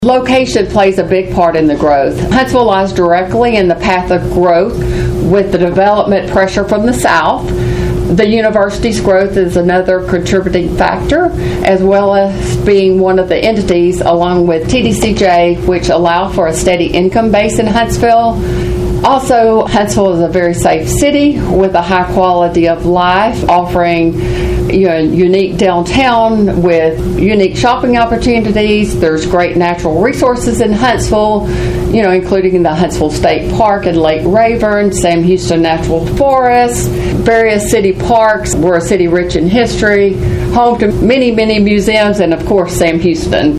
Location plays a big part in the growth. Huntsville lies directly in the path of growth with the development pressure from the south. The university's growth is another contributing factor, as well as being one of the entities, along with TDCJ, which allow for a steady income base in Huntsville. Also, Huntsville is a very safe city with a high quality of life, offering unique downtown with unique shopping opportunities. There's great natural resources in Huntsville, including the Huntsville State Park and Lake Rayburn, Sam Houston Natural Forest, various city parks. We're a city rich in history, home to many, many museums, and of course Sam Houston.